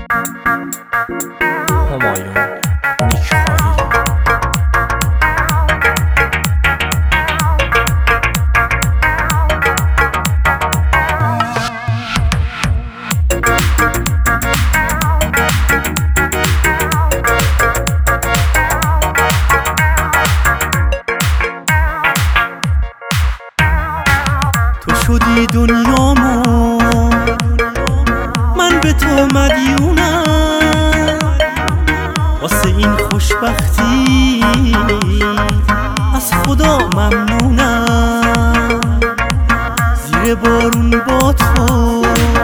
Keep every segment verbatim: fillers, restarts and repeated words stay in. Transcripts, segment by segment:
همایون نیکخواهی. تو شدی دنیامو، من به تو مدیونم، واسه این خوشبختی از خدا ممنونم. زیر بارون با تو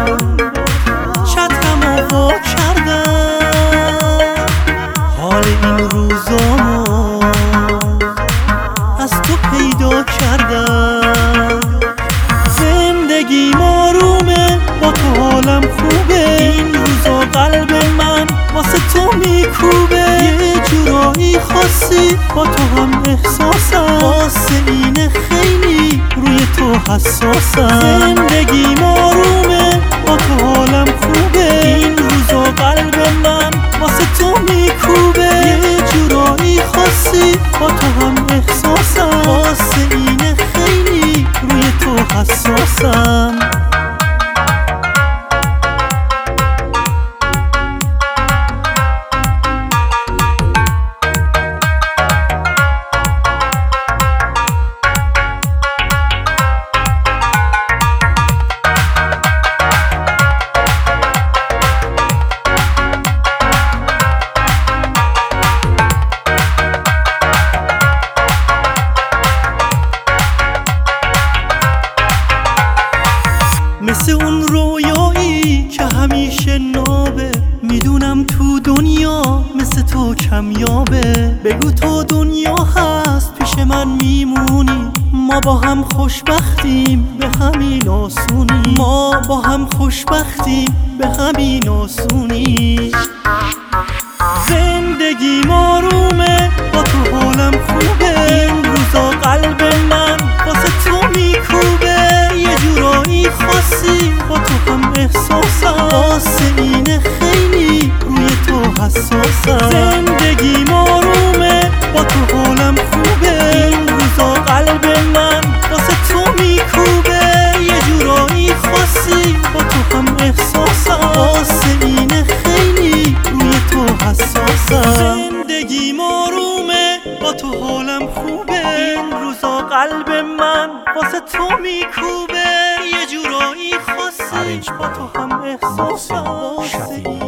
چترمو وا کردم، حال این روزامو از تو پیدا کردم. زندگیم آرومه، با تو حالم خوبه، این روزا قلب من واسه تو میکوبه. یه جورایی خاصی با تو هم احساسم، واسه اینه خیلی روی تو حساسم. زندگیم آرومه، با تو حالم خوبه، این روزا قلب من واسه تو میکوبه. یه جورایی خاصی با تو هم احساسم، واسه اینه خیلی روی تو حساسم. مثل اون رویایی که همیشه نابه، میدونم تو دنیا مثل تو کمیابه. بگو تو دنیا هست پیش من میمونی، ما با هم خوشبختیم به همین آسونی. ما با هم خوشبختیم به همین آسونی. زندگیم آرومه، با تو حالم خوبه، این روزا قلب من واسه تو میکوبه. یه جورایی خاصی با تو هم احساسم، واسه اینه خیلی روی تو حساسم. زندگیم آرومه، با تو حالم خوبه، این روزا قلب من واسه تو میکوبه. یه جورایی خاصی با تو هم احساسم، واسه اینه خیلی روی تو حساسم. زندگیم آرومه، با تو حالم خوبه، این روزا قلب من واسه تو میکوبه. یه جورایی خاصی با تو هم احساسم، واسه